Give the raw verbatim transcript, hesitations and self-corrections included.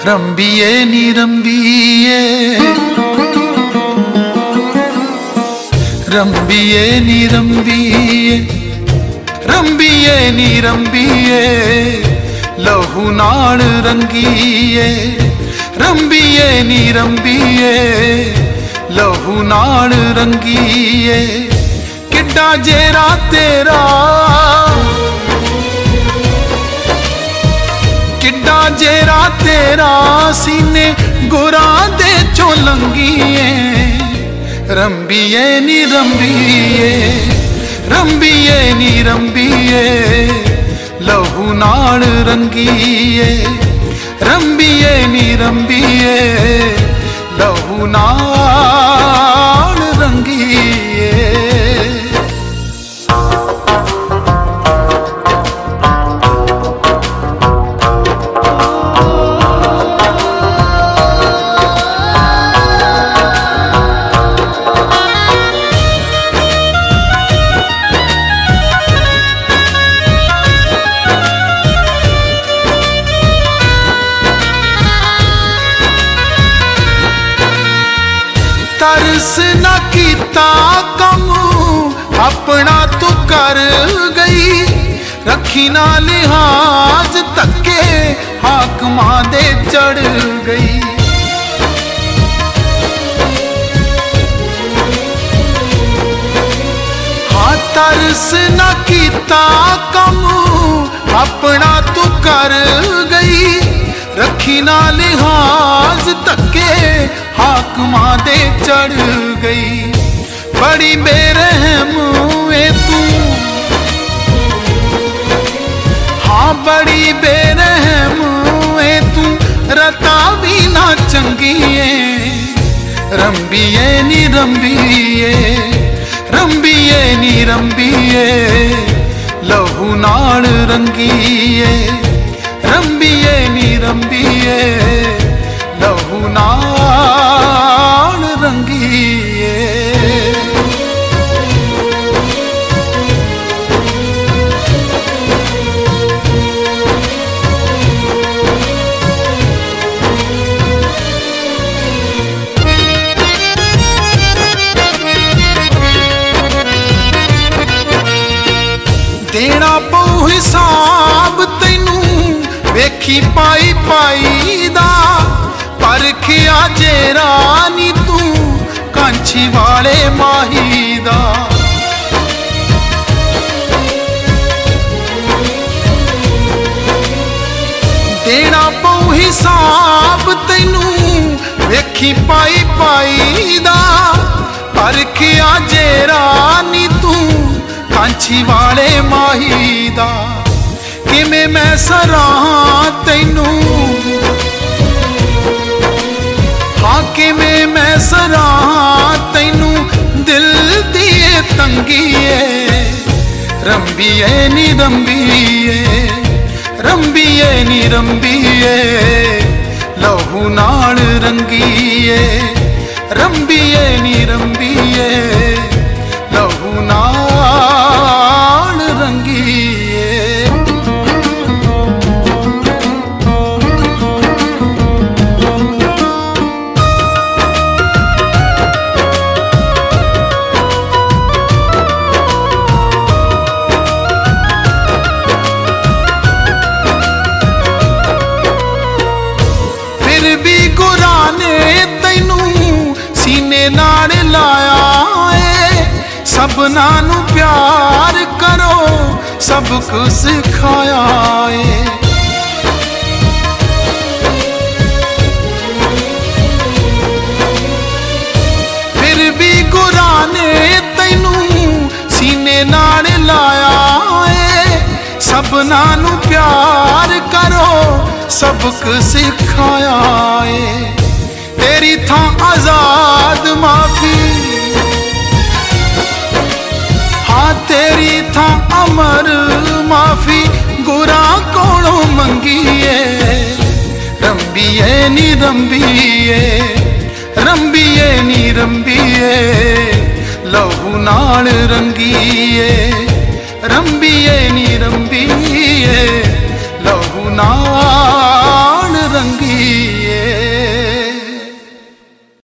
रंबिए नी रंबिए रंबिए नी रंबिए रंबिए नी रंबिए लहू नाल रंगीए रंबिए नी रंबिए लहू नाल रंगीए किड्डा जेरा तेरा किड्डा जेरा तेरा सीने गुरा दे चो लंघीए रंबिए नी रंबिए रंबिए नी रंबिए लहू नाल रंगीए रंबिए नी रंबिए लहू नाल रंगीए। तरस न कीता कम अपना तू कर गई रखी ना लिहाज तके हाकमा दे चढ़ गई। हाँ तरस न कीता कम अपना तू कर गई रखी ना लिहाज तके हाकमा दे चढ़ गई। बड़ी बेरहम है तू हाँ बड़ी बेरहम है तू रता भी ना चंगी है रंबिए नी रंबिए रंबिए नी रंबिए लहू नाल रंगीए रंबिए नी रंबिए लहू नाल रंगीए। देना पऊ हिसाब तैनू वेखी पाई पाई दा परखिया जेरा नी तू कांछी वाले माही दा। देना पऊ हिसाब तैनू वेखी पाई पाई दा परखिया जेरा नी तू कांछी वाले माही दा। किमें मैं सराहां तैनू हाँ किमें मैं सराहां तैनू दिल दिए तंगीए रंबिए नी रंबिए रंबिए नी रंबिए लहू नाल रंगीए रंबिए नी रंबिए लहू नाल रंगीए। फिर भी गुरा ने तैनू सीने नाल लाया है सबना नू प्यार करो सब कुछ सिखाया है। फिर भी गुरा ने तैनू सीने नाल लाया है सबना नू प्यार करो सबक सिखाया है। तेरी था आजाद माफी हाँ तेरी था अमर माफी गुरा कोलों मंगीए रंबिए नी रंबिए रंबिए नी रंबिए लहू नाल रंगीए रंबिए नी रंबिए